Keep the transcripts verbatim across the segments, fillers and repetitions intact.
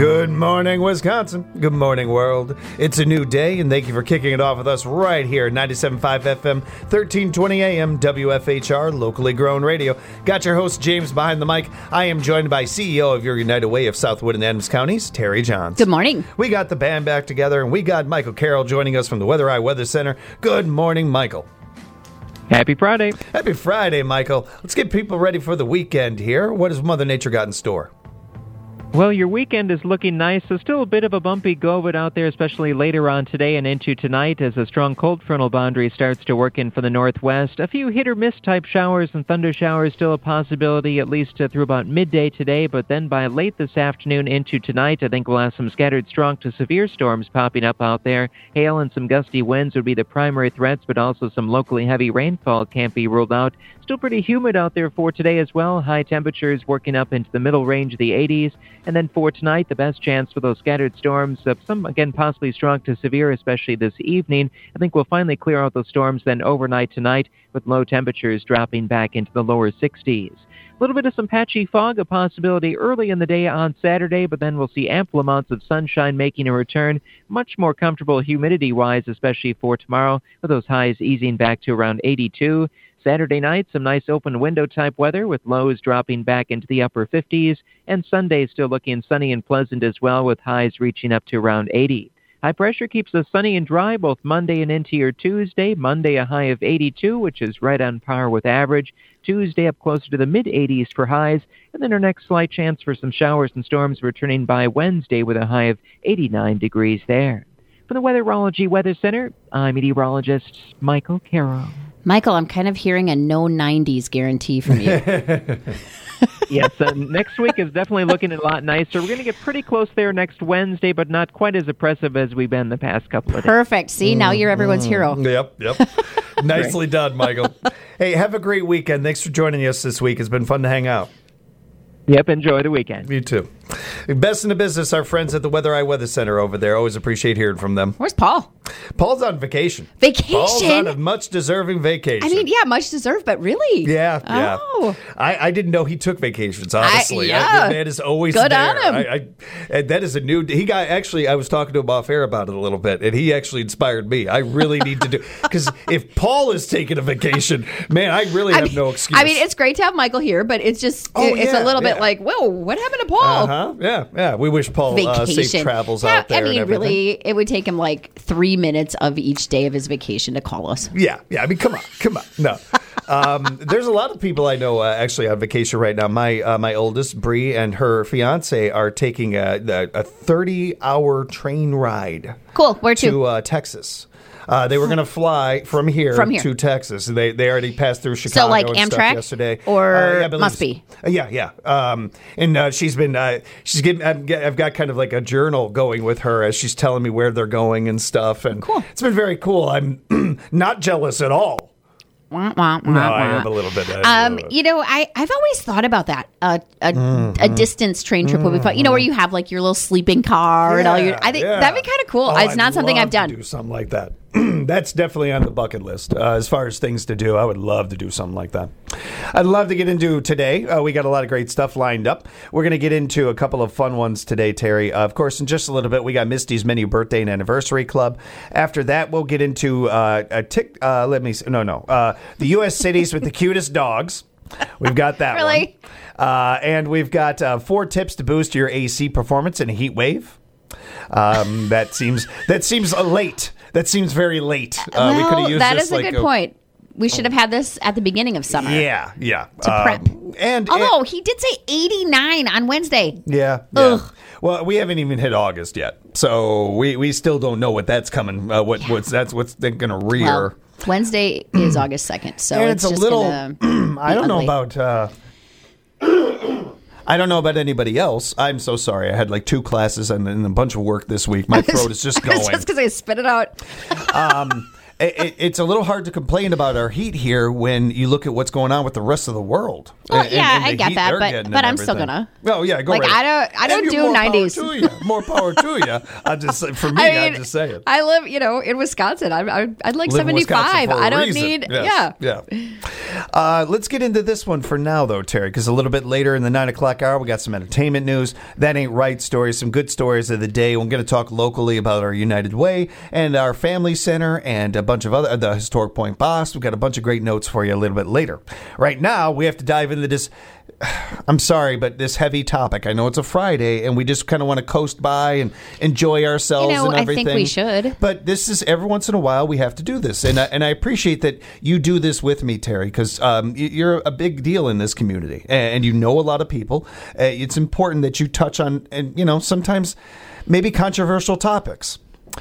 Good morning, Wisconsin. Good morning, world. It's a new day, and thank you for kicking it off with us right here at ninety-seven point five F M, thirteen twenty A M, W F H R, locally grown radio. Got your host, James, behind the mic. I am joined by C E O of your United Way of Southwood and Adams Counties, Terry Johns. Good morning. We got the band back together, and we got Michael Carroll joining us from the Weather Eye Weather Center. Good morning, Michael. Happy Friday. Happy Friday, Michael. Let's get people ready for the weekend here. What has Mother Nature got in store? Well, your weekend is looking nice. So still a bit of a bumpy go-but out there, especially later on today and into tonight as a strong cold frontal boundary starts to work in for the northwest. A few hit-or-miss type showers and thunder showers still a possibility, at least uh, through about midday today. But then by late this afternoon into tonight, I think we'll have some scattered strong to severe storms popping up out there. Hail and some gusty winds would be the primary threats, but also some locally heavy rainfall can't be ruled out. Still pretty humid out there for today as well. High temperatures working up into the middle range of the eighties. And then for tonight, the best chance for those scattered storms, uh, some, again, possibly strong to severe, especially this evening. I think we'll finally clear out those storms then overnight tonight with low temperatures dropping back into the lower sixties. A little bit of some patchy fog, a possibility early in the day on Saturday, but then we'll see ample amounts of sunshine making a return. Much more comfortable humidity-wise, especially for tomorrow, with those highs easing back to around eighty-two. Saturday night, some nice open window type weather with lows dropping back into the upper fifties, and Sunday still looking sunny and pleasant as well with highs reaching up to around eighty. High pressure keeps us sunny and dry both Monday and into your Tuesday. Monday a high of eighty-two, which is right on par with average. Tuesday up closer to the mid-eighties for highs, and then our next slight chance for some showers and storms returning by Wednesday with a high of eighty-nine degrees there. From the Weatherology Weather Center, I'm meteorologist Michael Carroll. Michael, I'm kind of hearing a no nineties guarantee from you. Yes, uh, next week is definitely looking a lot nicer. We're going to get pretty close there next Wednesday, but not quite as oppressive as we've been the past couple of days. Perfect. See, now you're everyone's hero. Yep, yep. Nicely done, Michael. Hey, have a great weekend. Thanks for joining us this week. It's been fun to hang out. Yep, enjoy the weekend. You too. Best in the business, our friends at the Weather Eye Weather Center over there. Always appreciate hearing from them. Where's Paul? Paul's on vacation. Vacation? Paul's on a much-deserving vacation. I mean, yeah, much deserved, but really? Yeah, yeah. Oh. I, I didn't know he took vacations, honestly. I, yeah. I, that is always Good there. on him. I, I, that is a new... He got... Actually, I was talking to him off air about it a little bit, and he actually inspired me. I really need to do... Because if Paul is taking a vacation, man, I really have I mean, no excuse. I mean, it's great to have Michael here, but it's just... Oh, it, it's yeah, a little yeah. bit like, whoa, what happened to Paul? Uh-huh. Yeah, yeah. We wish Paul uh, safe travels yeah, out there. I mean, and really, it would take him like three minutes of each day of his vacation to call us. Yeah, yeah. I mean, come on, come on. No. Um, there's a lot of people I know uh, actually on vacation right now. My uh, my oldest, Bree, and her fiance are taking a, a thirty-hour train ride. Cool. Where to? To uh, Texas. Uh, they were going to fly from here, from here to Texas. They they already passed through Chicago so like and Amtrak stuff yesterday. Or uh, yeah, must be. Uh, yeah, yeah. Um, and uh, she's been uh, she's getting. I've, I've got kind of like a journal going with her as she's telling me where they're going and stuff. And cool. It's been very cool. I'm not jealous at all. Wah, wah, wah, no, wah. I am a little bit. Um, you know, I, I've always thought about that. Uh, a mm-hmm. a distance train trip would be fun. You know, where you have like your little sleeping car yeah, and all your. I think yeah. that'd be kind of cool. Oh, it's I'd not something love I've done. To do something like that. That's definitely on the bucket list. Uh, as far as things to do, I would love to do something like that. I'd love to get into today. Uh, we got a lot of great stuff lined up. We're going to get into a couple of fun ones today, Terry. Uh, of course, in just a little bit, we got Misty's Menu Birthday and Anniversary Club. After that, we'll get into uh, a tick. Uh, let me see. No, no. Uh, the U S cities with the cutest dogs. We've got that really? one. Uh, and we've got uh, four tips to boost your A C performance in a heat wave. Um, that seems that seems uh, late. That seems very late. Uh, well, we could have used that this is a like good point. We should have had this at the beginning of summer. Yeah, yeah. To um, prep. And although and, he did say eighty-nine on Wednesday. Yeah, yeah. Ugh. Well, we haven't even hit August yet, so we, we still don't know what that's coming. Uh, what what's that's what's going to rear. Well, Wednesday is August second, so and it's, it's a just little. Gonna I don't ugly. know about. Uh, I don't know about anybody else. I'm so sorry. I had like two classes and, and a bunch of work this week. My throat is just going. It's just because I spit it out. um, it, it, it's a little hard to complain about our heat here when you look at what's going on with the rest of the world. Well, and, yeah, and the I get heat that, they're but getting but and I'm still everything. gonna. Well, yeah, go Like right I ahead. don't I don't And do more nineties. Power to you. More power to you. I just for me, I I, mean, just say it. I live, you know, in Wisconsin. I, I, I'd like Live in Wisconsin seventy-five. for a I don't reason. need, Yes. yeah. Yeah. Uh, let's get into this one for now, though, Terry, because a little bit later in the nine o'clock hour, we got some entertainment news. That ain't right stories, some good stories of the day. We're going to talk locally about our United Way and our Family Center and a bunch of other, the Historic Point Boss. We've got a bunch of great notes for you a little bit later. Right now, we have to dive into this. I'm sorry, but this heavy topic. I know it's a Friday, and we just kind of want to coast by and enjoy ourselves You know, and I everything. think we should. But this is every once in a while we have to do this, and I, and I appreciate that you do this with me, Terry, because um, y- you're a big deal in this community, and you know a lot of people. Uh, it's important that you touch on, and you know, sometimes maybe controversial topics.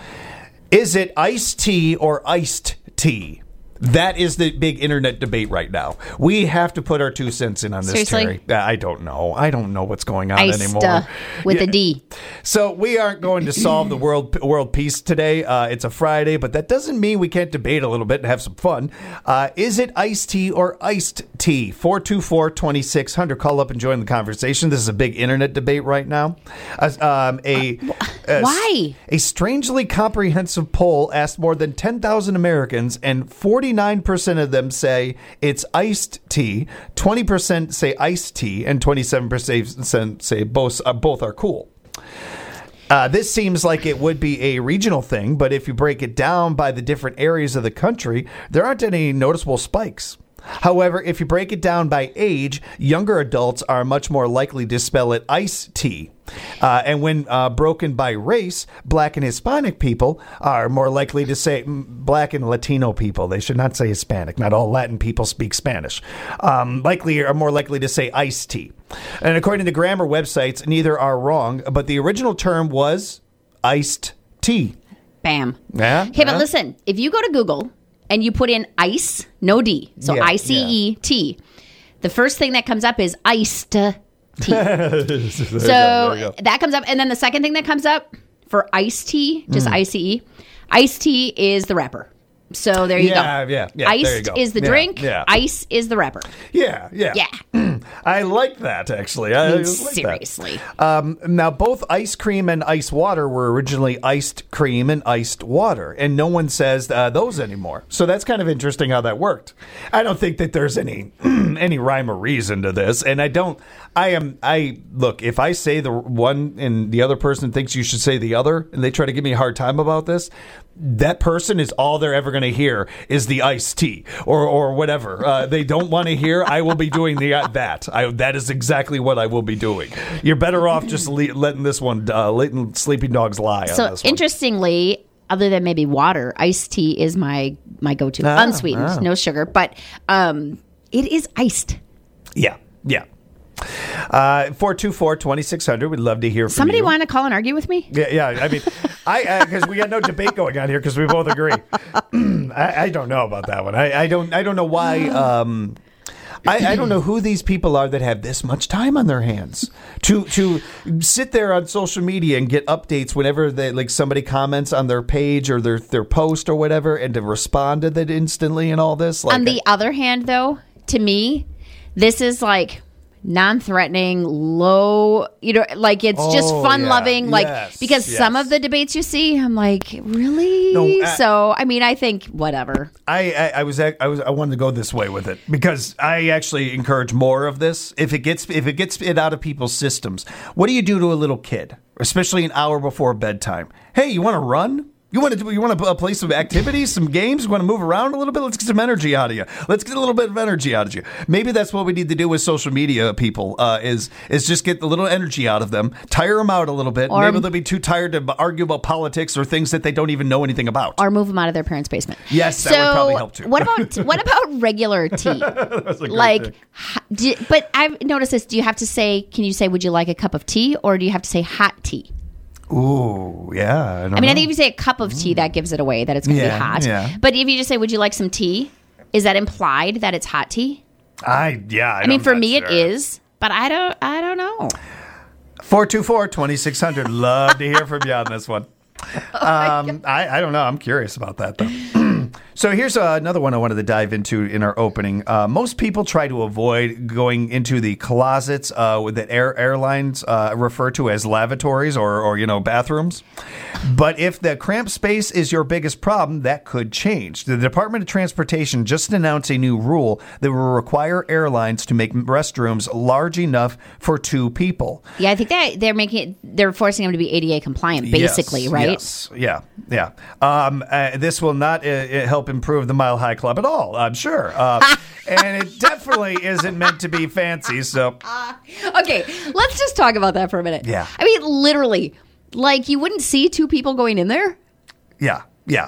Is it iced tea or iced tea? That is the big internet debate right now. We have to put our two cents in on this, Seriously? Terry. I don't know. I don't know what's going on Iced, anymore. uh, with Yeah. a D. So we aren't going to solve the world world peace today. Uh, it's a Friday, but that doesn't mean we can't debate a little bit and have some fun. Uh, is it iced tea or iced tea? four two four, two six zero zero. Call up and join the conversation. This is a big internet debate right now. Uh, um, a, a Why? A strangely comprehensive poll asked more than ten thousand Americans, and forty-nine percent of them say it's iced tea, twenty percent say iced tea, and twenty-seven percent say both, uh, both are cool. Uh, this seems like it would be a regional thing, but if you break it down by the different areas of the country, there aren't any noticeable spikes. However, if you break it down by age, younger adults are much more likely to spell it iced tea. Uh, and when uh, broken by race, black and Hispanic people are more likely to say mm, black and Latino people. They should not say Hispanic. Not all Latin people speak Spanish. Um, likely are more likely to say iced tea. And according to grammar websites, neither are wrong, but the original term was iced tea. Bam. Yeah. Okay, but yeah. listen, if you go to Google and you put in ice, no D, so Yeah, I C E T, the first thing that comes up is iced tea. There you So go, there you go. that comes up. And then the second thing that comes up for iced tea, just Mm. I C E, iced tea is the wrapper. So there you Yeah, go. yeah, yeah, Iced there you go. is the Yeah, drink. yeah. Ice is the wrapper. Yeah, yeah. Yeah. I like that, actually. I, I mean, like that. seriously. Um, now, both ice cream and ice water were originally iced cream and iced water, and no one says uh, those anymore. So that's kind of interesting how that worked. I don't think that there's any any rhyme or reason to this, and I don't. I am. I look. If I say the one and the other person thinks you should say the other, and they try to give me a hard time about this, that person is all they're ever going to hear is the iced tea or or whatever. Uh, they don't want to hear. I will be doing the uh, that. I, that is exactly what I will be doing. You're better off just le- letting this one, uh, letting sleeping dogs lie. So on this one. interestingly, other than maybe water, iced tea is my my go to, Ah, unsweetened, ah. no sugar, but um, it is iced. Yeah, yeah. Uh, four two four, two six zero zero. We'd love to hear from Somebody you. want to call and argue with me? Yeah, yeah. I mean, I because we got no debate going on here because we both agree. I, I don't know about that one. I, I don't. I don't know why. Um, I, I don't know who these people are that have this much time on their hands to to sit there on social media and get updates whenever they like somebody comments on their page or their their post or whatever, and to respond to that instantly and all this. Like, On the other hand, though, to me, this is like non-threatening, low, you know, like it's just Oh, fun-loving, yeah. like Yes, because some yes. of the debates you see, I'm like, really? No, uh, so, I mean, I think whatever. I, I, I was I was I wanted to go this way with it because I actually encourage more of this. If it gets if it gets it out of people's systems, what do you do to a little kid, especially an hour before bedtime? Hey, you want to run? You want to you want to play some activities, some games? You want to move around a little bit? Let's get some energy out of you. Let's get a little bit of energy out of you. Maybe that's what we need to do with social media people. Uh, is is just get a little energy out of them, tire them out a little bit. Or- Maybe they'll be too tired to argue about politics or things that they don't even know anything about. Or move them out of their parents' basement. Yes, that so would probably help too. what about what about regular tea? That's a great Like, thing. ha- do, but I've noticed this. Do you have to say? Can you say? Would you like a cup of tea, or do you have to say hot tea? Ooh, yeah. I, don't I mean, I know. think if you say a cup of tea, that gives it away that it's going to Yeah, be hot. yeah. But if you just say, "Would you like some tea?" Is that implied that it's hot tea? I yeah. I, I mean, I'm for not me, sure. it is, but I don't. I don't know. four two four, two six zero zero. Love to hear from you on this one. Um, I, I don't know. I'm curious about that, though. So here's uh, another one I wanted to dive into in our opening. Uh, most people try to avoid going into the closets uh, that air, airlines uh, refer to as lavatories or, or, you know, bathrooms. But if the cramped space is your biggest problem, that could change. The Department of Transportation just announced a new rule that will require airlines to make restrooms large enough for two people. Yeah, I think that they're making it, they're forcing them to be A D A compliant, basically, yes, right? Yes, yeah, yeah. Um, uh, this will not uh, help improve the Mile High Club at all, I'm sure. Uh, and it definitely isn't meant to be fancy, so. Uh, okay, let's just talk about that for a minute. Yeah. I mean, literally, like you wouldn't see two people going in there? Yeah, yeah.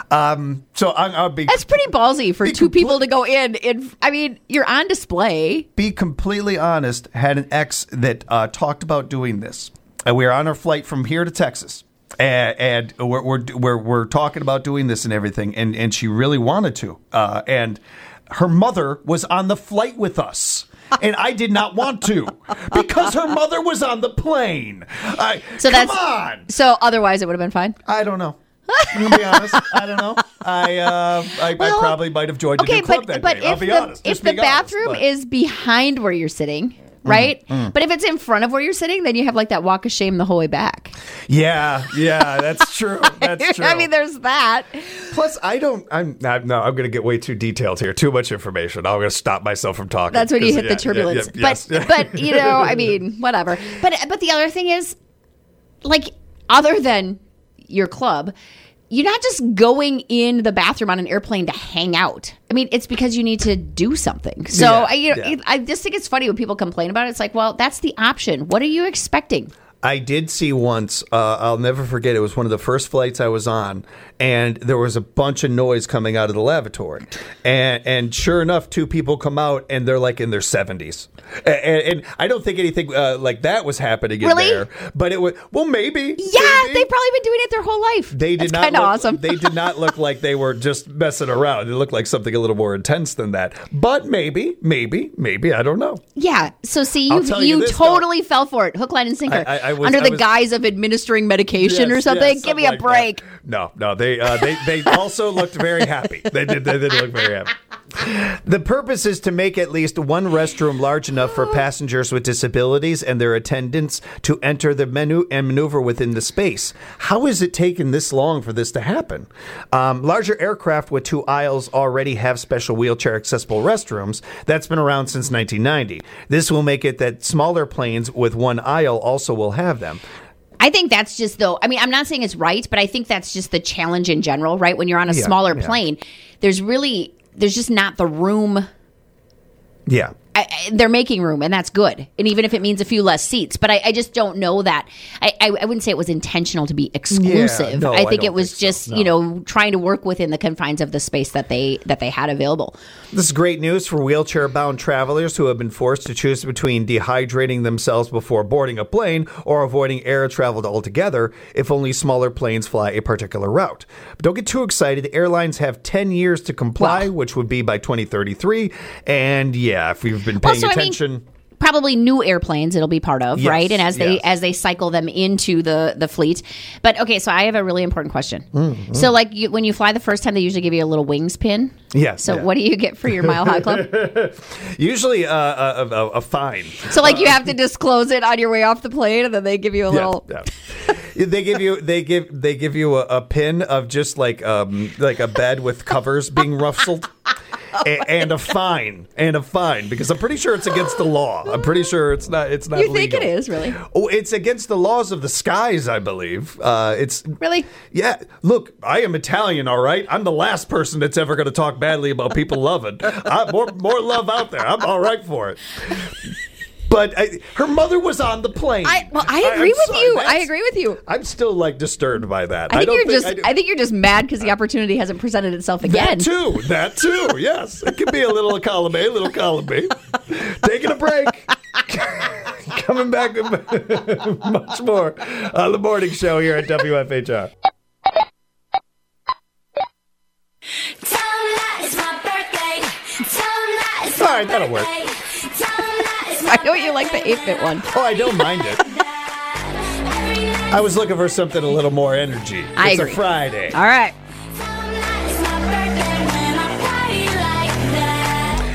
Um, so I, I'll be. That's pretty ballsy for be two compl- people to go in. in. I mean, you're on display. Be completely honest, had an ex that uh, talked about doing this. And we were on our flight from here to Texas. And, and we're, we're we're we're talking about doing this and everything, and, and she really wanted to. Uh, and her mother was on the flight with us, and I did not want to because her mother was on the plane. I, So come that's on. So otherwise, it would have been fine. I don't know. I'm gonna be honest. I don't know. I uh, I, Well, I probably might have joined Okay, a new club but that but day. I'll if be the honest. if Just the being honest, bathroom but- is behind where you're sitting, right? But if it's in front of where you're sitting, then you have like that walk of shame the whole way back. yeah, yeah, that's true. That's true. I mean, there's that. Plus, I don't. I'm not. No, I'm going to get way too detailed here. Too much information. I'm going to stop myself from talking. That's when you 'cause, hit yeah, the turbulence. Yeah, yeah, yes. But but you know, I mean, whatever. But but the other thing is, like, other than your club, you're not just going in the bathroom on an airplane to hang out. I mean, it's because you need to do something. So Yeah, I, you know, yeah. I just think it's funny when people complain about it. It's like, well, that's the option. What are you expecting? I did see once, uh, I'll never forget, it was one of the first flights I was on, and there was a bunch of noise coming out of the lavatory. And and sure enough, two people come out, and they're like in their seventies. And, and I don't think anything uh, like that was happening in Really? there. But it was, well, maybe. Yeah, maybe. they've probably been doing it their whole life. They did That's not kind of look, awesome. They did not look like they were just messing around. It looked like something a little more intense than that. But maybe, maybe, maybe, I don't know. Yeah. So see, I'll you tell you you this, totally fell for it, hook, line, and sinker, I- I- I was- under I the was- guise of administering medication or Yes, something. yes, Give me a like that. break. No, no, they uh, they they also looked very happy. They did they did look very happy. The purpose is to make at least one restroom large enough for passengers with disabilities and their attendants to enter the menu and maneuver within the space. How is it taking this long for this to happen? Um, larger aircraft with two aisles already have special wheelchair accessible restrooms. That's been around since nineteen ninety. This will make it that smaller planes with one aisle also will have them. I think that's just though. I mean, I'm not saying it's right, but I think that's just the challenge in general, right? When you're on a Yeah, smaller yeah. plane, there's really there's just not the room. Yeah. I, I, they're making room, and that's good. And even if it means a few less seats, but I, I just don't know that. I, I, I wouldn't say it was intentional to be exclusive. no, I I think don't it was think so, just no. you know trying to work within the confines of the space that they that they had available. This is great news for wheelchair-bound travelers who have been forced to choose between dehydrating themselves before boarding a plane or avoiding air travel altogether if only smaller planes fly a particular route. But don't get too excited. Airlines have ten years to comply, Wow. which would be by twenty thirty-three. And yeah, if you've been paying Also, I mean, attention... Probably new airplanes it'll be part of, Yes, right? And as they yes. as they cycle them into the the fleet. But okay, so I have a really important question. Mm-hmm. So like you, when you fly the first time, they usually give you a little wings pin. Yes, So yeah. what do you get for your Mile High Club? Usually uh, a, a, a fine. So like you have to disclose it on your way off the plane, and then they give you a little. Yeah, yeah. They give you they give they give you a, a pin of just like um like a bed with covers being ruffled. A- and a fine, and a fine, because I'm pretty sure it's against the law. I'm pretty sure it's not. It's not. You think legal. it is really? Oh, it's against the laws of the skies, I believe. Uh, it's Really? Yeah. Look, I am Italian, all right. I'm the last person that's ever going to talk badly about people loving. I, more more love out there. I'm all right for it. But I, her mother was on the plane. I well, I I'm agree with sorry, you. I that's- agree with you. I'm still like disturbed by that. I think don't you're just. I, do- I think you're just mad because the opportunity hasn't presented itself again. That too. That too. Yes. It could be a little column A, a little column B. Taking a break. Coming back with much more on the morning show here at W F H R. All right, that'll work. I know you like the eight-bit one. Oh, I don't mind it. I was looking for something a little more energy. I it's agree. a Friday. All right. It's my birthday.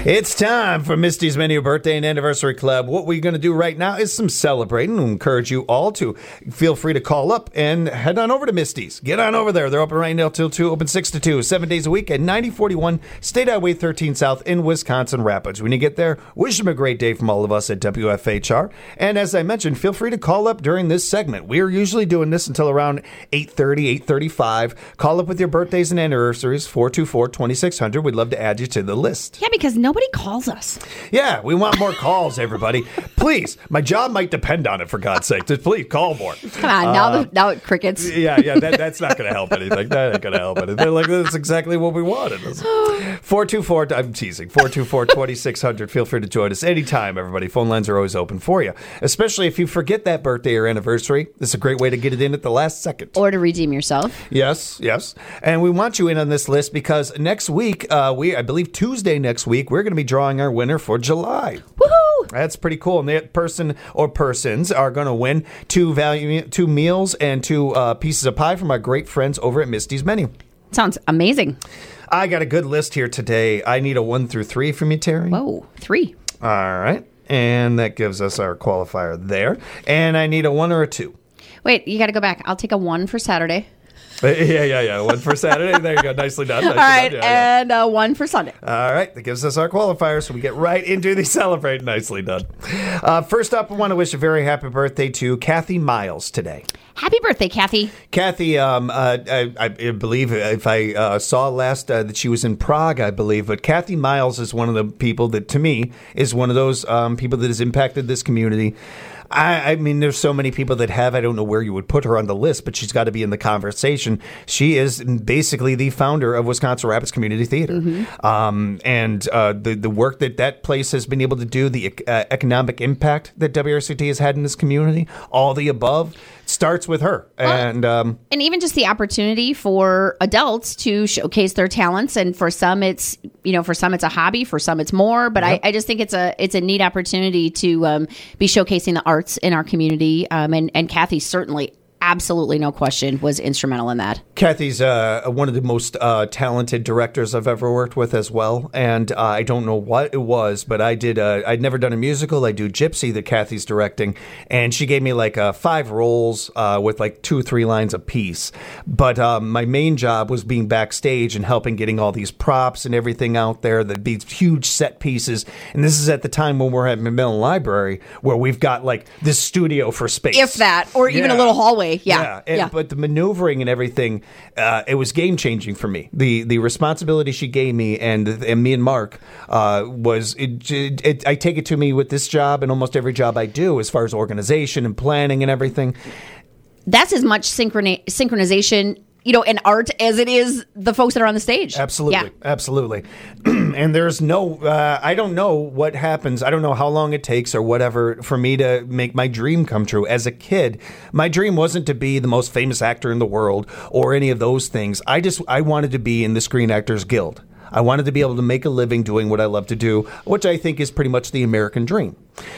It's time for Misty's Menu Birthday and Anniversary Club. What we're going to do right now is some celebrating. We encourage you all to feel free to call up and head on over to Misty's. Get on over there. They're open right now till two, open six to two, seven days a week at ninety forty-one State Highway thirteen South in Wisconsin Rapids. When you get there, wish them a great day from all of us at W F H R. And as I mentioned, feel free to call up during this segment. We're usually doing this until around eight thirty, eight thirty-five. Call up with your birthdays and anniversaries, four two four, two six zero zero. We'd love to add you to the list. Yeah, because nobody calls us. Yeah, we want more calls, everybody. Please, my job might depend on it, for God's sake. Just please call more. Come on, now, uh, the, now it crickets. Yeah, yeah, that, that's not going to help anything. That ain't going to help anything. They're like, that's exactly what we wanted. four two four, I'm teasing, four two four, two six zero zero. Feel free to join us anytime, everybody. Phone lines are always open for you, especially if you forget that birthday or anniversary. This is a great way to get it in at the last second. Or to redeem yourself. Yes, yes. And we want you in on this list because next week, uh, we I believe Tuesday next week, we're going to be drawing our winner for July. Woohoo! That's pretty cool. And that person or persons are going to win two value, two meals and two uh, pieces of pie from our great friends over at Misty's Menu. Sounds amazing. I got a good list here today. I need a one through three from you, Terry. Whoa, three. All right. And that gives us our qualifier there. And I need a one or a two. Wait, you got to go back. I'll take a one for Saturday. Yeah, yeah, yeah. One for Saturday. There you go. Nicely done. Nicely All right, done. Yeah, and yeah. Uh, one for Sunday. All right. That gives us our qualifier, so we get right into the celebrate. Nicely done. Uh, first up, I want to wish a very happy birthday to Kathy Miles today. Happy birthday, Kathy. Kathy, um, uh, I, I believe if I uh, saw last uh, that she was in Prague, I believe. But Kathy Miles is one of the people that, to me, is one of those um, people that has impacted this community. I, I mean, there's so many people that have. I don't know where you would put her on the list, but she's got to be in the conversation. She is basically the founder of Wisconsin Rapids Community Theater. Mm-hmm. Um, and uh, the, the work that that place has been able to do, the uh, economic impact that W R C T has had in this community, all the above, starts with her. Well, and um, and even just the opportunity for adults to showcase their talents. And for some, it's, you know, for some it's a hobby, for some it's more. But yep. I, I just think it's a it's a neat opportunity to um, be showcasing the arts in our community. Um, and, and Kathy certainly, absolutely no question, was instrumental in that. Kathy's uh, one of the most uh, talented directors I've ever worked with as well. And uh, I don't know what it was, but I did. Uh, I'd never done a musical. I do Gypsy that Kathy's directing. And she gave me like uh, five roles uh, with like two or three lines apiece. But um, my main job was being backstage and helping getting all these props and everything out there, the, these huge set pieces. And this is at the time when we're at Macmillan Library, where we've got like this studio for space. If that, or even yeah. a little hallway. Yeah. Yeah, and, yeah. But the maneuvering and everything, uh, it was game changing for me. The the responsibility she gave me and and me and Mark uh, was it, it, it, I take it to me with this job and almost every job I do as far as organization and planning and everything. That's as much synchroni- synchronization, you know, in art as it is the folks that are on the stage. Absolutely. Yeah. Absolutely. And there's no, uh, I don't know what happens. I don't know how long it takes or whatever for me to make my dream come true. As a kid, my dream wasn't to be the most famous actor in the world or any of those things. I just, I wanted to be in the Screen Actors Guild. I wanted to be able to make a living doing what I love to do, which I think is pretty much the American dream.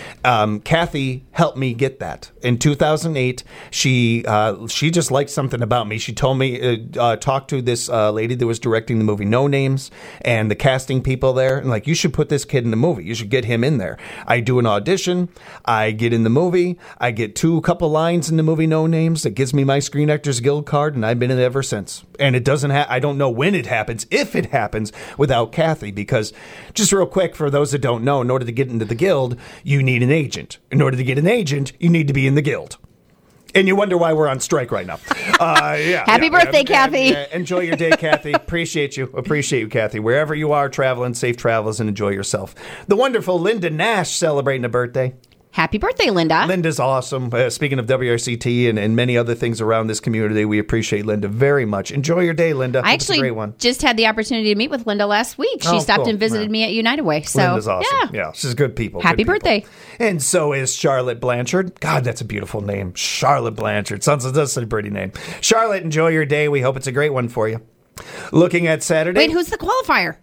Um, Kathy helped me get that. In two thousand eight, she uh, she just liked something about me. She told me, uh, uh, talked to this uh, lady that was directing the movie No Names and the casting people there. And like, you should put this kid in the movie. You should get him in there. I do an audition. I get in the movie. I get two couple lines in the movie No Names. That gives me my Screen Actors Guild card, and I've been in it ever since. And it doesn't ha- I don't know when it happens, if it happens, without Kathy. Because just real quick, for those that don't know, in order to get into the Guild, you need an agent. In order to get an agent, you need to be in the Guild. And you wonder why we're on strike right now. Uh, yeah, Happy yeah, birthday, yeah, Kathy. Yeah, yeah. Enjoy your day, Kathy. Appreciate you. Appreciate you, Kathy. Wherever you are traveling, safe travels and enjoy yourself. The wonderful Linda Nash celebrating a birthday. Happy birthday, Linda. Linda's awesome. Uh, speaking of W R C T and, and many other things around this community, we appreciate Linda very much. Enjoy your day, Linda. I It's actually a great one. just had the opportunity to meet with Linda last week. She Oh, stopped cool. and visited Yeah. me at United Way. So, Linda's awesome. yeah. Yeah, she's good people. Happy good people. birthday. And so is Charlotte Blanchard. God, that's a beautiful name. Charlotte Blanchard. Sounds that's a pretty name. Charlotte, enjoy your day. We hope it's a great one for you. Looking at Saturday. Wait, who's the qualifier?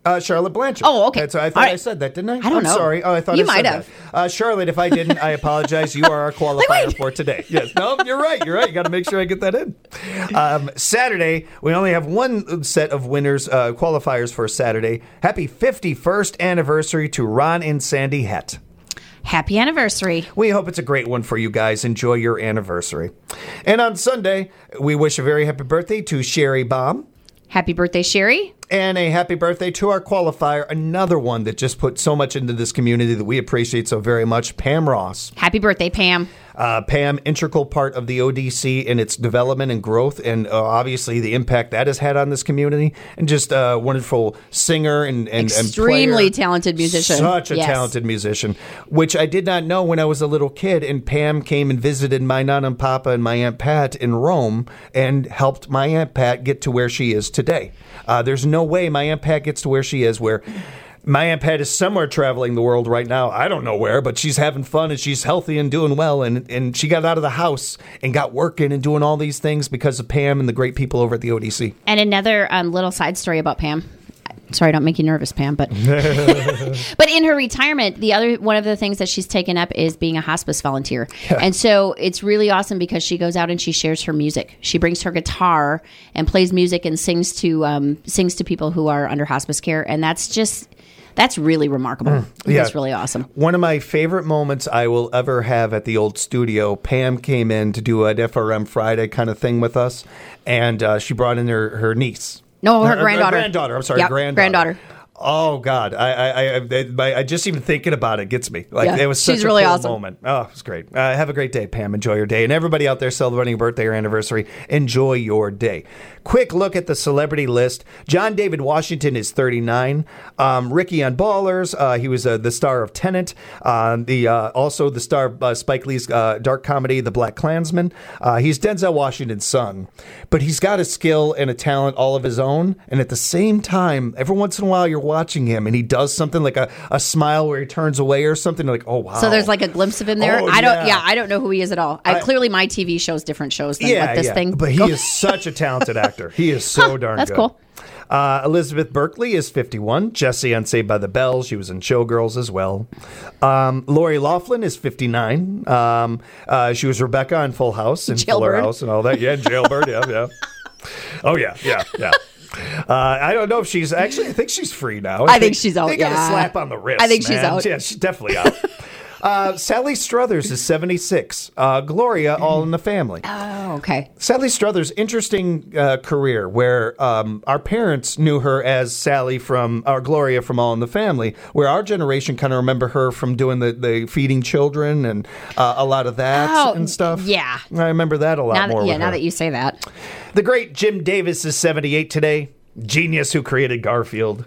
Uh, Charlotte Blanchard. Oh, okay. That's, I thought All right. I said that, didn't I? I don't I'm know. sorry. Oh, I thought You I said might have. that. Uh, Charlotte, if I didn't, I apologize. You are our qualifier wait. for today. Yes. No, you're right. You're right. You got to make sure I get that in. Um, Saturday, we only have one set of winners, uh, qualifiers for Saturday. Happy fifty-first anniversary to Ron and Sandy Het. Happy anniversary. We hope it's a great one for you guys. Enjoy your anniversary. And on Sunday, we wish a very happy birthday to Sherry Baum. Happy birthday, Sherry. And a happy birthday to our qualifier, another one that just put so much into this community that we appreciate so very much, Pam Ross. Happy birthday, Pam. Uh, Pam, integral part of the O D C and its development and growth, and uh, obviously the impact that has had on this community. And just a wonderful singer and, and, Extremely and player. talented musician. Such a Yes. talented musician, which I did not know when I was a little kid. And Pam came and visited my Nana and Papa and my Aunt Pat in Rome and helped my Aunt Pat get to where she is today. Uh, there's no way my Aunt Pat gets to where she is, where my Aunt Pat is somewhere traveling the world right now. I don't know where, but she's having fun and she's healthy and doing well. And, and she got out of the house and got working and doing all these things because of Pam and the great people over at the O D C. And another um, little side story about Pam. Sorry, don't make you nervous, Pam. But but in her retirement, the other one of the things that she's taken up is being a hospice volunteer. Yeah. And so it's really awesome because she goes out and she shares her music. She brings her guitar and plays music and sings to um, sings to people who are under hospice care, and that's just. That's really remarkable. Mm, yeah. That's really awesome. One of my favorite moments I will ever have at the old studio, Pam came in to do an F R M Friday kind of thing with us, and uh, she brought in her, her niece. No, her, her granddaughter. Her granddaughter, I'm sorry, yep, granddaughter. granddaughter. Oh God, I, I, I, I, just even thinking about it gets me. Like yeah, it was such she's a really cool awesome. moment. Oh, it was great. Uh, have a great day, Pam. Enjoy your day, and everybody out there celebrating a birthday or anniversary, enjoy your day. Quick look at the celebrity list. John David Washington is thirty-nine. Um, Ricky on Ballers. Uh, he was uh, the star of Tenet. Uh, the uh, also the star of uh, Spike Lee's uh, dark comedy, The Black Klansman. Uh, he's Denzel Washington's son, but he's got a skill and a talent all of his own. And at the same time, every once in a while, you're watching him, and he does something like a, a smile where he turns away or something. Like, oh wow! So there's like a glimpse of him there. Oh, I don't. yeah. Yeah, I don't know who he is at all. I, I, clearly, my T V shows different shows than yeah, what this yeah. thing. But he is such a talented actor. He is so huh, darn that's good. That's cool. Uh, Elizabeth Berkley is fifty-one. Jessie on Saved by the Bell. She was in Showgirls as well. Um, Lori Loughlin is fifty-nine. Um, uh, she was Rebecca on Full House and Fuller Jailbird. House and all that. Yeah, Jailbird. Yeah, yeah. Oh yeah, yeah, yeah. Uh, I don't know if she's actually. I think she's free now. I, I think, think she's out. They got yeah. a slap on the wrist. I think man. she's out. Yeah, she's definitely out. Uh, Sally Struthers is seventy-six. Uh, Gloria, All in the Family. Oh, okay. Sally Struthers, interesting uh, career where um, our parents knew her as Sally from, or Gloria from All in the Family, where our generation kind of remember her from doing the, the feeding children and uh, a lot of that oh, and stuff. Yeah. I remember that a lot now that, more. Yeah, with now her. that you say that. The great Jim Davis is seventy-eight today. Genius who created Garfield.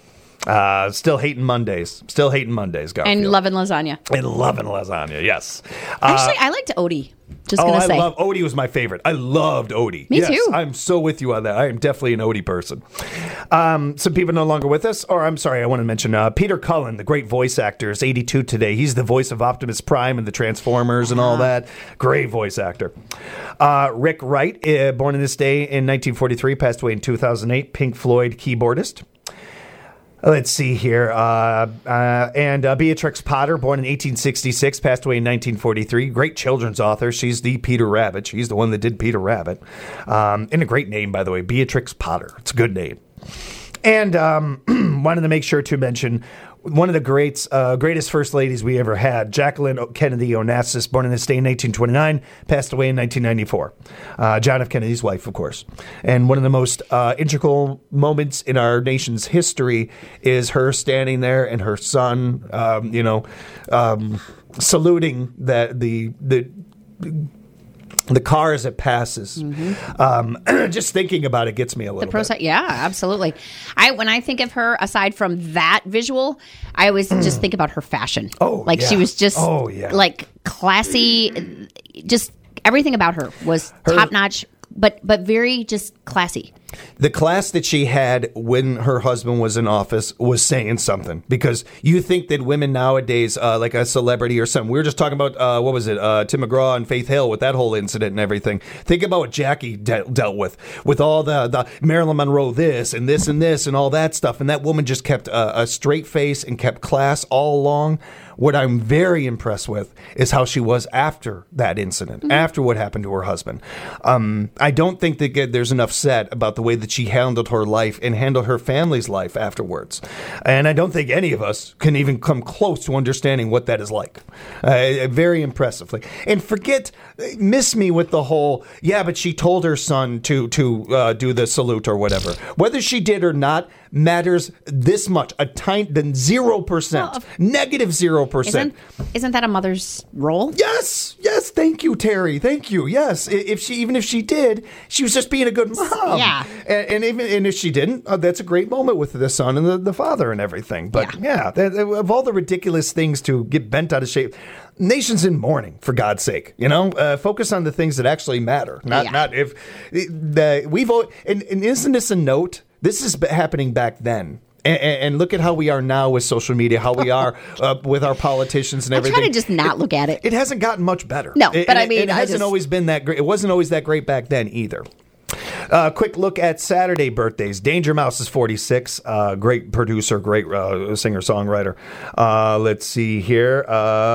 Uh, still hating Mondays. Still hating Mondays, Garfield. And loving lasagna. And loving lasagna, yes. Actually, uh, I liked Odie. Just oh, gonna I say. love Odie was my favorite. I loved Odie. Me yes, too. I'm so with you on that. I am definitely an Odie person. Um, some people no longer with us. Or I'm sorry, I want to mention uh, Peter Cullen, the great voice actor, is eighty-two today. He's the voice of Optimus Prime and the Transformers and all that. Great voice actor. Uh, Rick Wright, uh, born in this day in nineteen forty-three, passed away in two thousand eight. Pink Floyd keyboardist. Let's see here. Uh, uh, and uh, Beatrix Potter, born in eighteen sixty-six, passed away in nineteen forty-three. Great children's author. She's the Peter Rabbit. She's the one that did Peter Rabbit. Um, and a great name, by the way, Beatrix Potter. It's a good name. And um, wanted to make sure to mention one of the greats, uh, greatest first ladies we ever had, Jacqueline Kennedy Onassis, born in this day in nineteen twenty-nine, passed away in nineteen ninety-four. Uh, John F. Kennedy's wife, of course. And one of the most uh, integral moments in our nation's history is her standing there and her son, um, you know, um, saluting that the the. The car as it passes. Mm-hmm. Um, just thinking about it gets me a little the pro- bit. Yeah, absolutely. I when I think of her, aside from that visual, I always just think about her fashion. Oh, like yeah. she was just oh, yeah. like classy. Just everything about her was Her- top notch, but but very just classy. The class that she had when her husband was in office was saying something, because you think that women nowadays, uh, like a celebrity or something, we were just talking about, uh, what was it, uh, Tim McGraw and Faith Hill with that whole incident and everything. Think about what Jackie de- dealt with, with all the, the Marilyn Monroe this and this and this and all that stuff. And that woman just kept a, a straight face and kept class all along. What I'm very impressed with is how she was after that incident, mm-hmm. after what happened to her husband. Um, I don't think that there's enough said about the way that she handled her life and handled her family's life afterwards. And I don't think any of us can even come close to understanding what that is like. Uh, very impressively. And forget, miss me with the whole, yeah, but she told her son to, to uh, do the salute or whatever. Whether she did or not matters this much, a tiny, then zero percent, well, negative zero percent. Isn't, isn't that a mother's role? Yes, yes. Thank you, Terry. Thank you. Yes, if she, even if she did, she was just being a good mom. Yeah. And, and even and if she didn't, uh, that's a great moment with the son and the, the father and everything. But yeah, yeah that, of all the ridiculous things to get bent out of shape. Nation's in mourning, for God's sake. You know, uh, focus on the things that actually matter. Not, yeah. not if the we've. And, and isn't this a note? This is happening back then. And, and look at how we are now with social media, how we are uh, with our politicians and everything. I try to just not look at it. It hasn't gotten much better. No, it, but it, I mean, it hasn't I just... always been that great. It wasn't always that great back then either. Uh, quick look at Saturday birthdays. Danger Mouse is forty-six. Uh, great producer, great uh, singer-songwriter. Uh, let's see here.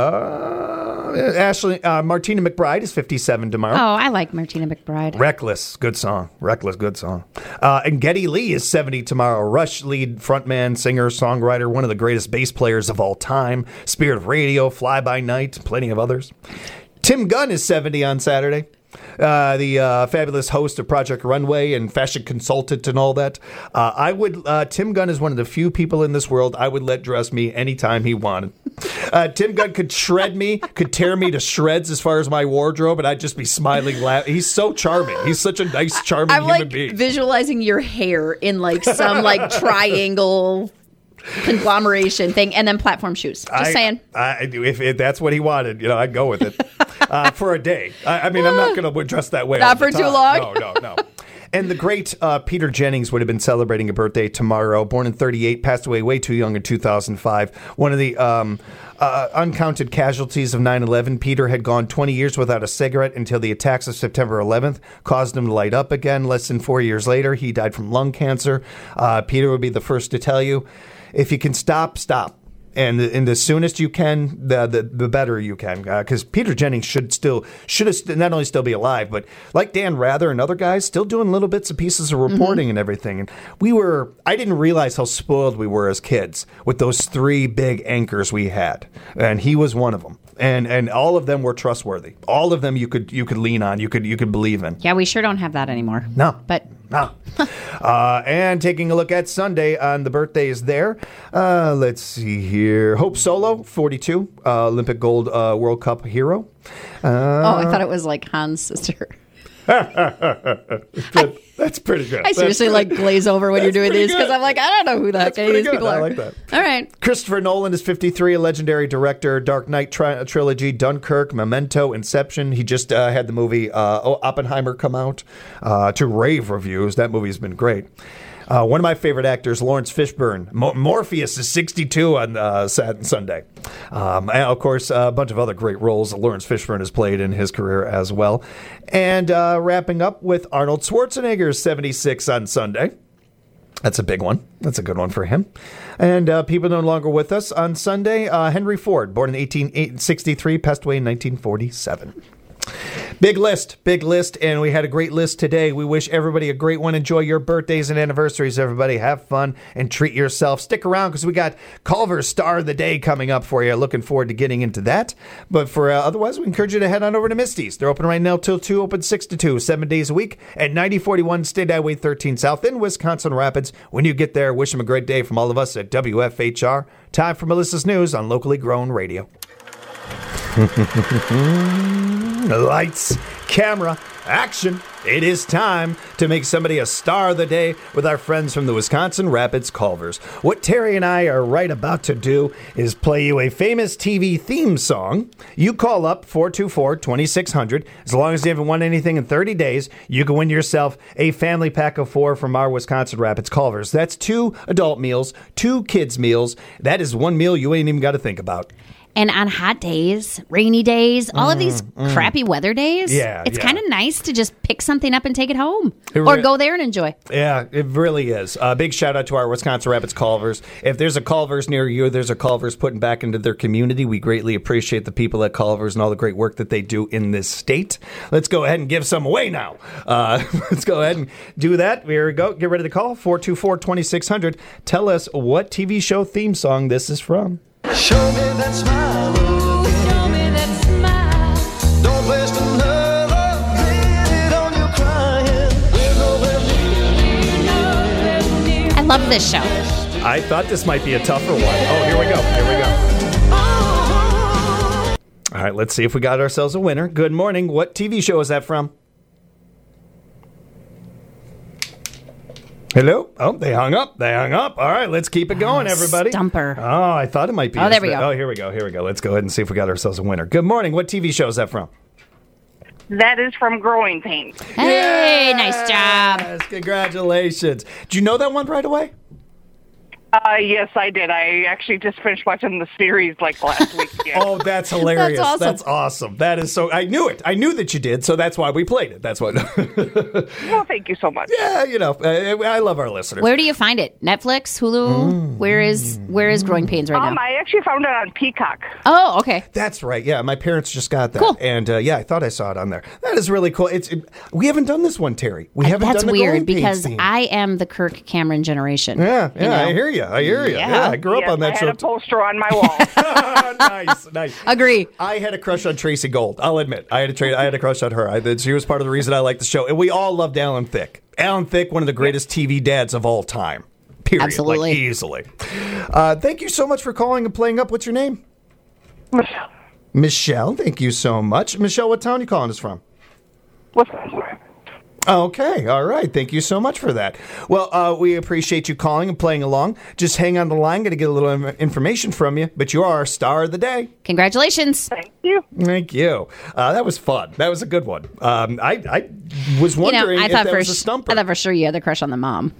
Uh, Ashley uh, Martina McBride is fifty-seven tomorrow. Oh, I like Martina McBride. Reckless, good song. Reckless, good song. Uh, and Geddy Lee is seventy tomorrow. Rush lead, frontman, singer, songwriter, one of the greatest bass players of all time. Spirit of Radio, Fly By Night, plenty of others. Tim Gunn is seventy on Saturday. Uh, the uh, fabulous host of Project Runway and fashion consultant and all that. Uh, I would. Uh, Tim Gunn is one of the few people in this world I would let dress me anytime he wanted. Uh, Tim Gunn could shred me, could tear me to shreds as far as my wardrobe, and I'd just be smiling, laughing. He's so charming. He's such a nice, charming I'm human like being. Visualizing your hair in like some like triangle conglomeration thing, and then platform shoes. Just I, saying. I, if, if that's what he wanted, you know, I'd go with it uh, for a day. I, I mean, I'm not going to dress that way. Not all for the too time. long. No, no, no. And the great uh, Peter Jennings would have been celebrating a birthday tomorrow. Born in thirty-eight, passed away way too young in two thousand five. One of the um, uh, uncounted casualties of nine eleven. Peter had gone twenty years without a cigarette until the attacks of September eleventh caused him to light up again. Less than four years later, he died from lung cancer. Uh, Peter would be the first to tell you, if you can stop, stop. And, and the soonest you can, the the, the better you can. Because uh, Peter Jennings should still, should have st- not only still be alive, but like Dan Rather and other guys, still doing little bits and pieces of reporting mm-hmm. and everything. And we were, I didn't realize how spoiled we were as kids with those three big anchors we had. And he was one of them. And and all of them were trustworthy. All of them you could you could lean on, you could you could believe in. Yeah, we sure don't have that anymore. No. But no. uh, and taking a look at Sunday on the birthdays there. Uh, let's see here. Hope Solo, forty-two, uh, Olympic gold uh, World Cup hero. Uh, oh, I thought it was like Han's sister. that, that's pretty good. I seriously pretty, like glaze over when you're doing these because I'm like, I don't know who the heck any of these good. people I are. like that. All right. Christopher Nolan is fifty-three, a legendary director. Dark Knight tri- trilogy, Dunkirk, Memento, Inception. He just uh, had the movie uh, Oppenheimer come out uh, to rave reviews. That movie's been great. Uh, one of my favorite actors, Lawrence Fishburne. Mo- Morpheus is sixty-two on uh, Saturday, Sunday. Um, and of course, a bunch of other great roles that Lawrence Fishburne has played in his career as well. And uh, wrapping up with Arnold Schwarzenegger, seventy-six on Sunday. That's a big one. That's a good one for him. And uh, people no longer with us on Sunday. Uh, Henry Ford, born in eighteen sixty-three, passed away in nineteen forty-seven. Big list, big list, and we had a great list today. We wish everybody a great one. Enjoy your birthdays and anniversaries, everybody. Have fun and treat yourself. Stick around because we got Culver's Star of the Day coming up for you. Looking forward to getting into that. But for uh, otherwise, we encourage you to head on over to Misty's. They're open right now till two, open six to two, seven days a week at ninety forty-one State Highway thirteen South in Wisconsin Rapids. When you get there, wish them a great day from all of us at W F H R. Time for Melissa's News on Locally Grown Radio. Lights, camera, action. It is time to make somebody a star of the day with our friends from the Wisconsin Rapids Culvers. What Terry and I are right about to do is play you a famous T V theme song. You call up four two four, two six zero zero. As long as you haven't won anything in thirty days, you can win yourself a family pack of four from our Wisconsin Rapids Culvers. That's two adult meals, two kids meals. That is one meal you ain't even got to think about. And on hot days, rainy days, all of these mm. crappy weather days, Yeah, it's yeah. kind of nice to just pick something up and take it home. It or re- go there and enjoy. Yeah, it really is. A uh, big shout out to our Wisconsin Rapids Culvers. If there's a Culvers near you, there's a Culvers putting back into their community. We greatly appreciate the people at Culvers and all the great work that they do in this state. Let's go ahead and give some away now. Uh, let's go ahead and do that. Here we go. Get ready to call four two four, two six zero zero. Tell us what T V show theme song this is from. Show me that smile again. Show me that smile. Don't waste another minute on you crying. We're nowhere near. I love this show. I thought this might be a tougher one. Oh, here we go. Here we go. All right, let's see if we got ourselves a winner. Good morning. What T V show is that from? Hello? Oh, they hung up. They hung up. All right, let's keep it going, everybody. Stumper. Oh, I thought it might be. Oh, there we go. Oh, here we go. Here we go. Let's go ahead and see if we got ourselves a winner. Good morning. What T V show is that from? That is from Growing Pains. Hey, nice job. Yes, congratulations. Did you know that one right away? Uh, yes, I did. I actually just finished watching the series like last week. Yeah. Oh, that's hilarious. That's awesome. That's awesome. That is so. I knew it. I knew that you did, so that's why we played it. That's what. Well, thank you so much. Yeah, you know, I, I love our listeners. Where do you find it? Netflix, Hulu? Mm. Where is where is Growing Pains right Um, now? I actually found it on Peacock. Oh, okay. That's right. Yeah, my parents just got that, Cool. and uh, yeah, I thought I saw it on there. That is really cool. It's it, we haven't done this one, Terry. We haven't That's done the weird Growing Pains because theme. I am the Kirk Cameron generation. Yeah, yeah, you know? I hear you. I hear you. Yeah. Yeah, I grew up Yes, on that I show. had a poster on my wall. Nice, nice. Agree. I had a crush on Tracy Gold. I'll admit, I had a tra- I had a crush on her. I, she was part of the reason I liked the show, and we all loved Alan Thicke. Alan Thicke, one of the greatest T V dads of all time. Period. Absolutely. Like, easily. Uh, thank you so much for calling and playing up. What's your name? Michelle. Michelle. Thank you so much, Michelle. What town are you calling us from? What's Okay, all right. Thank you so much for that. Well, uh, we appreciate you calling and playing along. Just hang on the line. Going to get a little im- information from you, but you are our star of the day. Congratulations. Thank you. Thank you. Uh, that was fun. That was a good one. Um, I, I was You know, wondering I if thought that for was a stumper. I thought for sure you had the crush on the mom.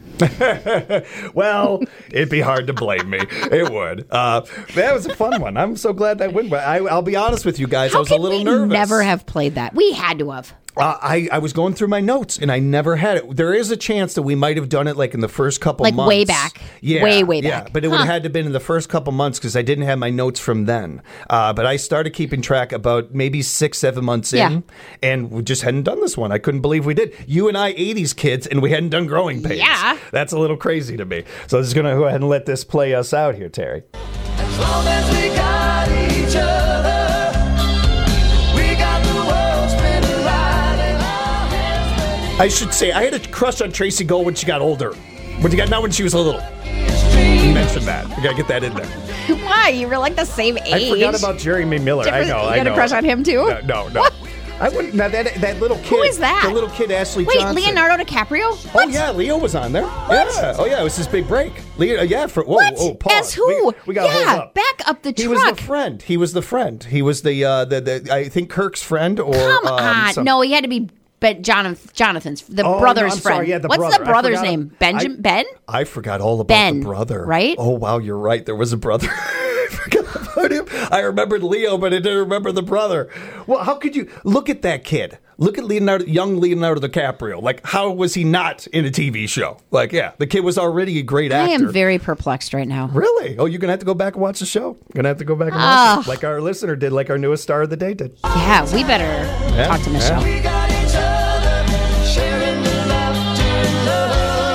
Well, it'd be hard to blame me. It would. Uh, that was a fun one. I'm so glad that went. I, I'll be honest with you guys. How I was a could little we nervous. never have played that? We had to have. Uh, I, I was going through my notes and I never had it. There is a chance that we might have done it like in the first couple Like months. way back. Yeah. Way, way yeah. back. But it would have Huh. had to have been in the first couple months because I didn't have my notes from then. Uh, but I started keeping track about maybe six, seven months Yeah. in and we just hadn't done this one. I couldn't believe we did. You and I, eighties kids, and we hadn't done Growing Pains. Yeah. That's a little crazy to me. So I'm just going to go ahead and let this play us out here, Terry. As long as we got each other, we got the world spinning right in our hands. I should say, I had a crush on Tracy Gold when she got older. When she got, not when she was little. Mention that. We got to get that in there. Why? You were like the same age. I forgot about Jeremy Miller. I Different- know. You I had know. a crush on him too? No, no. no. I wouldn't. Now that that little kid. Who is that? The little kid Ashley Wait, Johnson. Leonardo DiCaprio? Oh What? yeah, Leo was on there. Yeah. Oh yeah, it was his big break. Leo. Yeah. For whoa. What? Oh, pause. As who? We, we got to yeah, hold up. back up the He truck. was the friend. He was the friend. He was the uh, the, the I think Kirk's friend or Come um, on. some- No, he had to be Ben, Jonathan, Jonathan's, the Oh, no, brother's I'm friend. sorry. Yeah, the What's brother. the I brother's forgot- name? Benjamin? I- Ben? I forgot all about Ben, the brother. right? Oh wow, you're right. There was a brother. I forgot about him. I remembered Leo, but I didn't remember the brother. Well, how could you look at that kid? Look at Leonardo, young Leonardo DiCaprio. Like, how was he not in a T V show? Like, yeah, the kid was already a great actor. I am very perplexed right now. Really? Oh, you're gonna have to go back and watch the show. You're gonna have to go back and watch Oh. it, like our listener did, like our newest star of the day did. Yeah, we better Yeah, talk to Michelle. We got each other, sharing the laughter and love.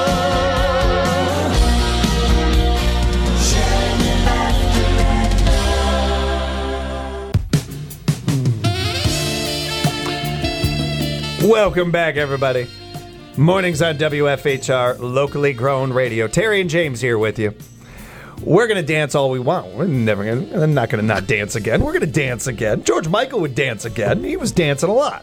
Sharing the laughter and Welcome back, everybody. Mornings on W F H R, locally grown radio. Terry and James here with you. We're going to dance all we want. We're never going to, I'm not going to not dance again. We're going to dance again. George Michael would dance again. He was dancing a lot.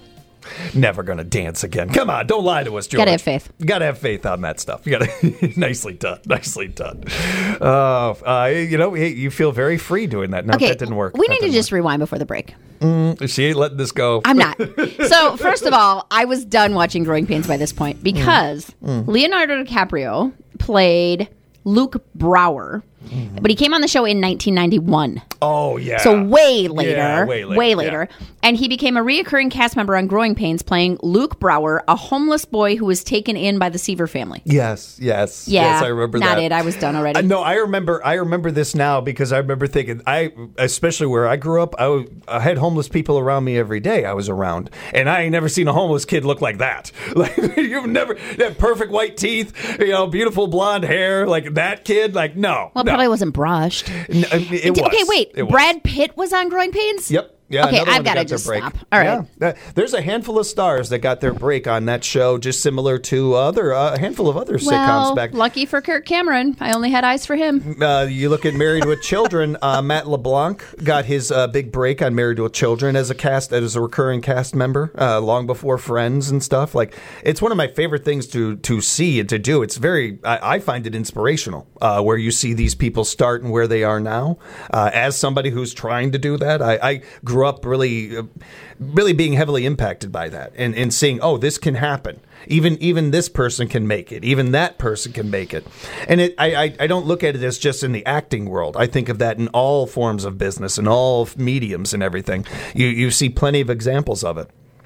Never gonna dance again. Come on, don't lie to us, George. Gotta have faith. You gotta have faith on that stuff. You gotta. Nicely done. Nicely done. Uh, uh, you know, hey, you feel very free doing that. No, Okay, that didn't work. we That need to didn't just rewind before the break. work. She ain't letting this go. I'm not. So, first of all, I was done watching Growing Pains by this point because Mm. Leonardo DiCaprio played Luke Brower, Mm-hmm. but he came on the show in nineteen ninety-one. Oh yeah. So way later, Yeah, way later, later. And he became a reoccurring cast member on Growing Pains, playing Luke Brower, a homeless boy who was taken in by the Seaver family. Yes, yes, Yeah, yes. I remember not that. it. I was done already. Uh, no, I remember. I remember this now because I remember thinking. I, especially where I grew up, I, w- I had homeless people around me every day. I was around, and I ain't never seen a homeless kid look like that. Like you've never that perfect white teeth, you know, beautiful blonde hair, like that kid. Like no, Well, it no. probably wasn't brushed. N- it, it was. Okay, wait. It was. Brad Pitt was on Growing Pains? Yep. Yeah, Okay, another one I've that gotta got their just break. stop. All right. Yeah. That- There's a handful of stars that got their break on that show, just similar to other uh, a handful of other sitcoms Well, back. lucky for Kirk Cameron. I only had eyes for him. Uh, you look at Married with Children. Uh, Matt LeBlanc got his uh, big break on Married with Children as a cast, as a recurring cast member, uh, long before Friends and stuff. Like, it's one of my favorite things to to see and to do. It's very, I, I find it inspirational, uh, where you see these people start and where they are now. Uh, as somebody who's trying to do that, I, I grew up really, uh, really being heavily impacted by that, and, and seeing, oh, this can happen. Even even this person can make it. Even that person can make it. And it, I, I, I don't look at it as just in the acting world. I think of that in all forms of business, in all mediums and everything. You you see plenty of examples of it.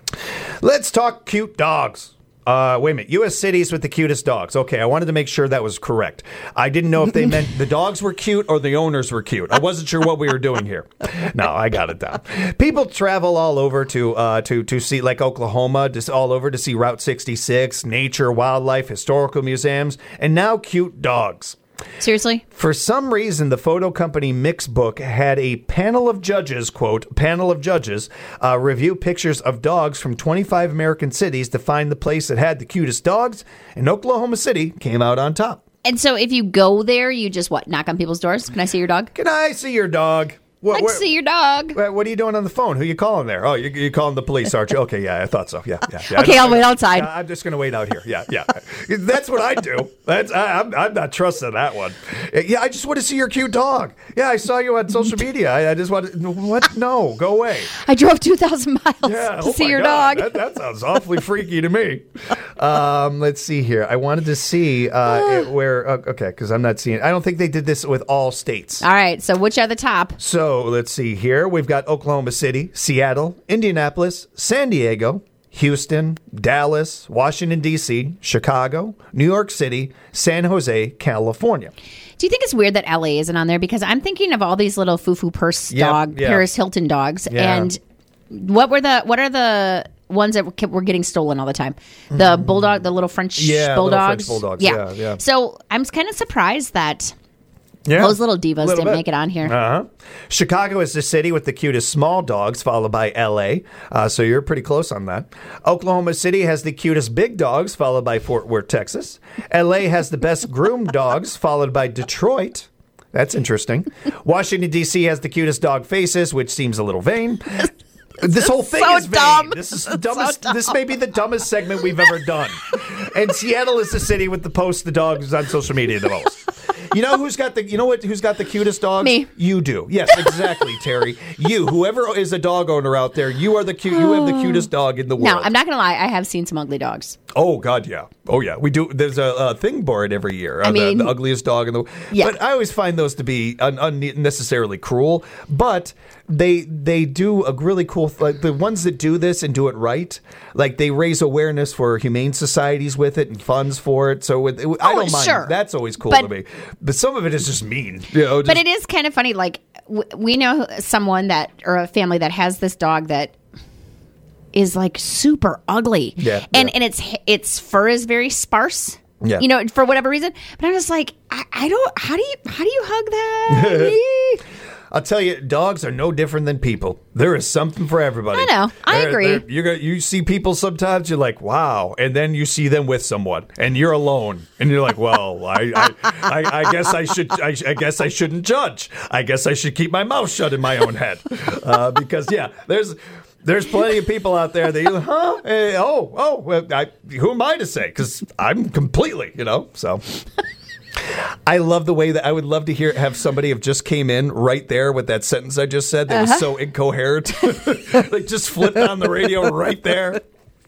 Let's talk cute dogs. Uh, wait a minute. U S cities with the cutest dogs. Okay, I wanted to make sure that was correct. I didn't know if they meant the dogs were cute or the owners were cute. I wasn't sure what we were doing here. No, I got it down. People travel all over to uh, to to see, like Oklahoma, just all over to see Route sixty-six, nature, wildlife, historical museums, and now cute dogs. Seriously? For some reason, the photo company Mixbook had a panel of judges, quote, panel of judges, uh, review pictures of dogs from twenty-five American cities to find the place that had the cutest dogs, and Oklahoma City came out on top. And so if you go there, you just, what, knock on people's doors? Can I see your dog? Can I see your dog? What, I'd like to see your dog. What, what are you doing on the phone? Who you calling there? Oh, you, you're calling the police, aren't you? Okay, yeah, I thought so. Yeah, yeah. yeah. Okay, I- I'll wait outside. Yeah, I'm just going to wait out here. Yeah, yeah. That's what I do. That's I, I'm, I'm not trusting that one. Yeah, I just want to see your cute dog. Yeah, I saw you on social media. I, I just want to, what? No, go away. I drove two thousand miles Yeah, to oh see my your God. dog. That, that sounds awfully freaky to me. Um, let's see here. I wanted to see uh, it, where. Uh, okay, because I'm not seeing. I don't think they did this with all states. All right, so which are the top? So let's see here. We've got Oklahoma City, Seattle, Indianapolis, San Diego, Houston, Dallas, Washington, D C, Chicago, New York City, San Jose, California. Do you think it's weird that L A isn't on there? Because I'm thinking of all these little foo-foo purse Yep, dog, yeah. Paris Hilton dogs. Yeah. And what were the, what are the ones that were getting stolen all the time? The bulldog, the little French Yeah, little bulldogs? French bulldogs. Yeah, yeah. So I'm kind of surprised that Yeah. those little divas Little didn't bit. make it on here. Uh-huh. Chicago is the city with the cutest small dogs, followed by L A. Uh, so you're pretty close on that. Oklahoma City has the cutest big dogs, followed by Fort Worth, Texas. L A has the best groomed dogs, followed by Detroit. That's interesting. Washington, D C has the cutest dog faces, which seems a little vain. This whole thing so is vain. dumb. This is the So dumbest. dumb. This may be the dumbest segment we've ever done. And Seattle is the city with the post the dogs on social media the most. You know who's got the? You know what? Who's got the cutest dogs? Me. You do. Yes, exactly, Terry. You, whoever is a dog owner out there, you are the cute. You have the cutest dog in the world. Now, I'm not going to lie. I have seen some ugly dogs. Oh God, yeah. Oh yeah. We do. There's a, a thing board every year. Uh, I mean- the, the ugliest dog in the. Yeah. But I always find those to be un- unnecessarily cruel. But they they do a really cool. Like the ones that do this and do it right, like they raise awareness for humane societies with it and funds for it. So with, I Oh, don't mind. sure. That's always cool But- to me. But some of it is just mean. You know. Just, But it is kind of funny. Like, w- we know someone that, or a family that has this dog that is like super ugly. Yeah, And yeah. and its its fur is very sparse. Yeah. You know, for whatever reason. But I'm just like, I, I don't, how do you, how do you hug that? I'll tell you, dogs are no different than people. There is something for everybody. I know. I They're- agree. they're- You're gonna, you see people sometimes, you're like, wow. And then you see them with someone, and you're alone. And you're like, well, I I, I, I guess I should I, I guess I shouldn't judge. I guess I should keep my mouth shut in my own head. Uh, because, yeah, there's... There's plenty of people out there that you, huh? Eh, oh, oh, well, I, who am I to say? Because I'm completely, you know, so. I love the way that I would love to hear have somebody have just came in right there with that sentence I just said that Uh-huh. was so incoherent. Like just flipped on the radio right there.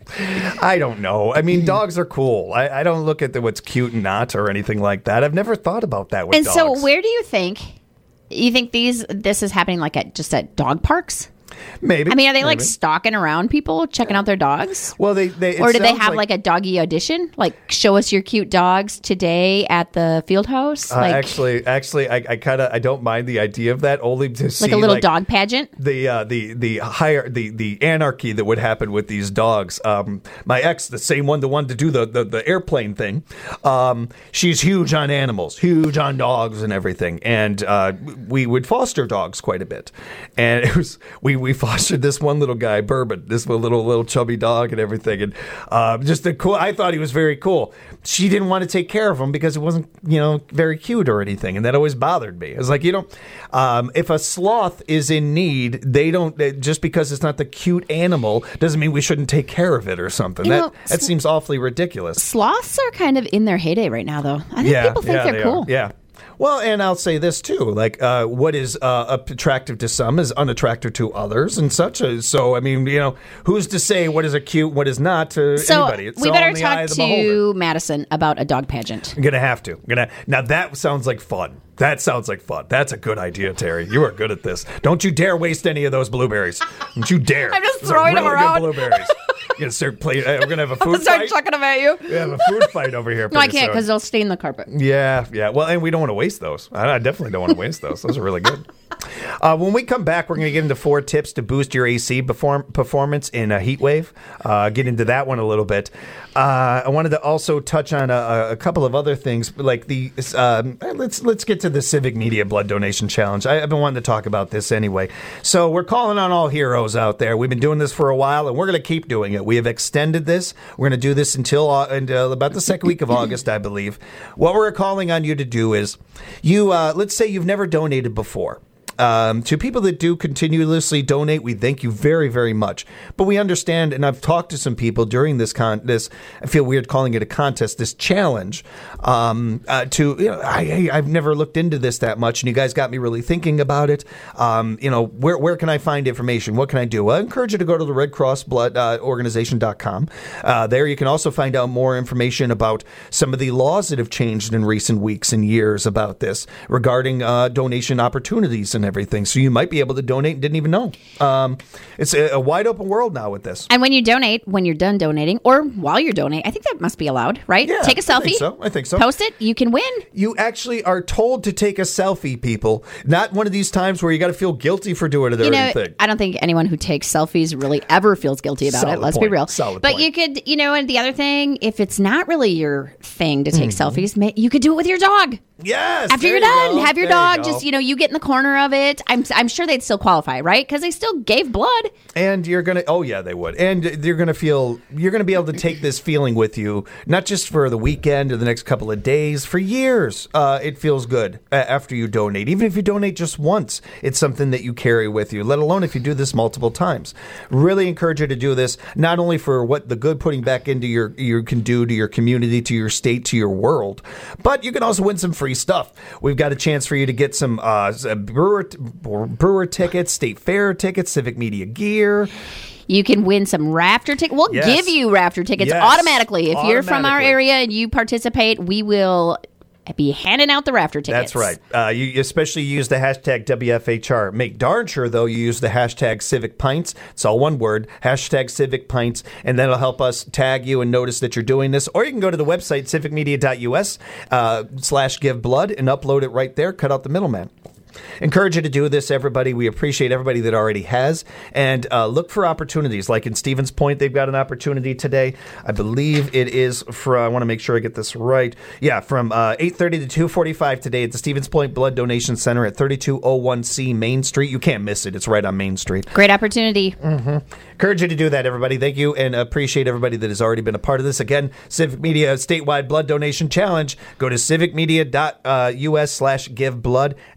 I don't know. I mean, dogs are cool. I, I don't look at the, what's cute and not or anything like that. I've never thought about that with And dogs. so, where do you think? You think these this is happening like at just at dog parks? Maybe. I mean, are they like maybe. stalking around people, checking out their dogs? Well, they, they it Or do they sounds have like, a doggy audition? Like, show us your cute dogs today at the field house? Uh, Like, actually, actually, I, I kind of I don't mind the idea of that only to see like a little like, dog pageant? the uh, the the higher the the anarchy that would happen with these dogs. Um, my ex, the same one, the one to do the the, the airplane thing. Um, she's huge on animals, huge on dogs and everything, and uh, we would foster dogs quite a bit. And it was we we fostered this one little guy, Bourbon, this little little chubby dog and everything, and uh, just a cool. I thought he was very cool. She didn't want to take care of him because it wasn't you know very cute or anything, and that always bothered me. It was like you know, um, if a sloth is in need, they don't they, just because it's not the cute animal doesn't mean we shouldn't take care of it or something. You that know, that seems awfully ridiculous. Sloths are kind of in their heyday right now, though. I think people think yeah, they're they cool. are. Yeah. Well, and I'll say this too: like, uh, what is uh, attractive to some is unattractive to others, and such. A, so, I mean, you know, who's to say what is a cute, what is not to So anybody? It's we all better in the eye talk of the beholder. to Madison about a dog pageant. I'm gonna have to. I'm gonna now. That sounds like fun. That sounds like fun. That's a good idea, Terry. You are good at this. Don't you dare waste any of those blueberries. Don't you dare. I'm just Those are throwing them really around. Good blueberries. You're gonna start playing. Uh, we're gonna have a food Start fight. chucking them at you. We have a food fight over here. No, I pretty can't soon. because they'll stain the carpet. Yeah, yeah. Well, and we don't want to waste those. I, I definitely don't want to waste those. Those are really good. Uh, when we come back, we're going to get into four tips to boost your A C perform- performance in a heat wave. Uh, get into that one a little bit. Uh, I wanted to also touch on a, a couple of other things, like the um, let's let's get to the Civic Media Blood Donation Challenge. I, I've been wanting to talk about this anyway. So we're calling on all heroes out there. We've been doing this for a while, and we're going to keep doing it. We have extended this. We're going to do this until uh, until about the second week of August, I believe. What we're calling on you to do is, you uh, let's say you've never donated before. Um, to people that do continuously donate, we thank you very, very much. But we understand, and I've talked to some people during this con. This I feel weird calling it a contest. This challenge. Um, uh, to you know, I, I've never looked into this that much, and you guys got me really thinking about it. Um, you know, where where can I find information? What can I do? I encourage you to go to the Red Cross Blood uh, Organization dot com. Uh, there, you can also find out more information about some of the laws that have changed in recent weeks and years about this regarding uh, donation opportunities and everything. So you might be able to donate and didn't even know. Um, it's a, a wide open world now with this. And when you donate, when you're done donating, or while you're donating, I think that must be allowed, right? Yeah, Take a I selfie. think so. I think so. Post it. You can win. You actually are told to take a selfie, people. Not one of these times where you got to feel guilty for doing it or You know, anything. I don't think anyone who takes selfies really ever feels guilty about Solid it. Let's point. be real. Solid but point. you could, you know, and the other thing, if it's not really your thing to take Mm-hmm. selfies, ma- you could do it with your dog. Yes. After there you're you done, go. have your There you dog go. just, you know, you get in the corner of it. I'm, I'm sure they'd still qualify, right? Because they still gave blood. And you're going to, oh, yeah, they would. And you're going to feel, you're going to be able to take this feeling with you, not just for the weekend or the next couple of days, for years. Uh, it feels good uh, after you donate. Even if you donate just once, it's something that you carry with you, let alone if you do this multiple times. Really encourage you to do this, not only for what the good putting back into your, you can do to your community, to your state, to your world, but you can also win some free stuff. We've got a chance for you to get some uh, brewer, brewer tickets, state fair tickets, Civic Media gear. You can win some rafter tickets. We'll Yes. give you rafter tickets Yes. automatically. If you're from our Automatically. area and you participate, we will be handing out the rafter tickets. That's right. Uh, you especially use the hashtag W F H R. Make darn sure, though, you use the hashtag Civic Pints. It's all one word, hashtag Civic Pints, and that'll help us tag you and notice that you're doing this. Or you can go to the website, civic media dot U S uh, slash give blood, and upload it right there. Cut out the middleman. Encourage you to do this, everybody. We appreciate everybody that already has. And uh, look for opportunities. Like in Stevens Point, they've got an opportunity today. I believe it is for, I want to make sure I get this right. Yeah, from uh, eight thirty to two forty-five today at the Stevens Point Blood Donation Center at thirty-two oh one C Main Street. You can't miss it. It's right on Main Street. Great opportunity. Encourage you to do that, everybody. Thank you, and appreciate everybody that has already been a part of this. Again, Civic Media Statewide Blood Donation Challenge. Go to civic media dot U S slash give blood. And while you're there,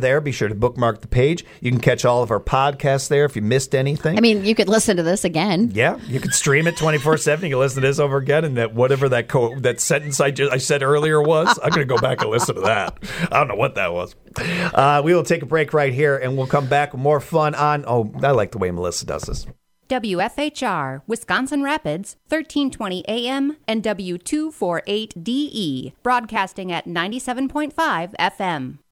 there, be sure to bookmark the page. You can catch all of our podcasts there if you missed anything. I mean, you could listen to this again. Yeah, you can stream it twenty-four seven. You can listen to this over again, and that whatever that co- that sentence I just I said earlier was, I'm going to go back and listen to that. I don't know what that was. Uh, we will take a break right here, and we'll come back with more fun on. Oh, I like the way Melissa does this. W F H R, Wisconsin Rapids, thirteen twenty A M and W two forty-eight D E, broadcasting at ninety-seven point five F M.